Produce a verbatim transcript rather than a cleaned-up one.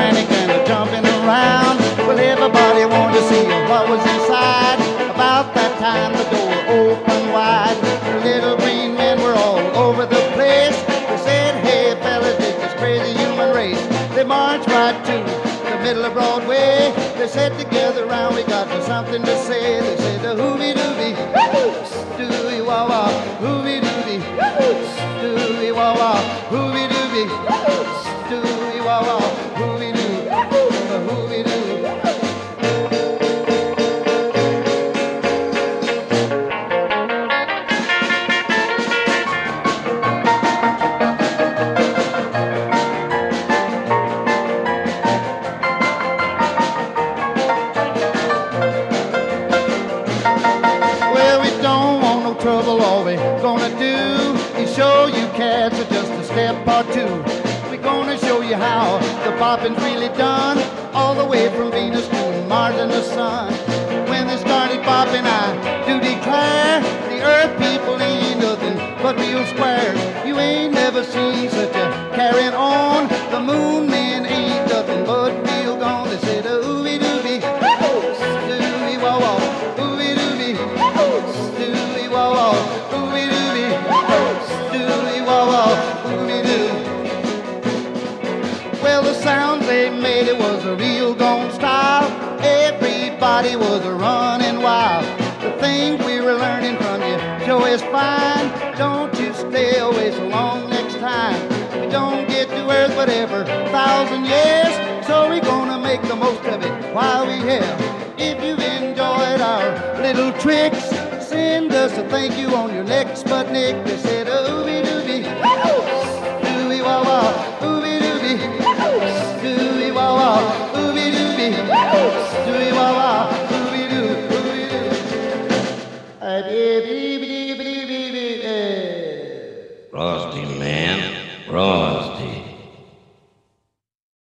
panicking and jumping around. Well, everybody wanted to see what was inside. About that time, the door opened wide. The little green men were all over the place. They said, hey, fellas, this is crazy human race. They marched right to the middle of Broadway. They sat together around, we got something to say. They said, the hoovy-dooby, stooey-wah-wah, hoovy-dooby, stooey-wah-wah, hoovy-dooby, stooey-wah-wah, hoovy-doo, hoovy-doo. Trouble, all we gonna do is show you cats are just a step or two. We're gonna show you how the bopping's really done, all the way from Venus to Mars and the sun. When they started bopping, I do declare, the earth people ain't nothing but real squares. You ain't never seen such a carrying on. The moon men ain't nothing but real gone. They said, ooby dooby, stooby wah wah, ooby dooby, stooby wah wah, ooby dooby, stooby wah wah, ooby doo. Well, the sound they made, it was a real gone style. Everybody was a running wild. The things we were learning from you sure is fine. Don't you stay away so long next time. We don't get to Earth but every thousand years, so we're gonna make the most of it while we're here. If you've enjoyed our little tricks, send us a thank you on your next Sputnik. They said, ooby dooby, dooby wah wah, ooby dooby, dooby wah wah, ooby dooby, dooby wah wah, ooby doo, ooby doo. Frosty Man, Roy.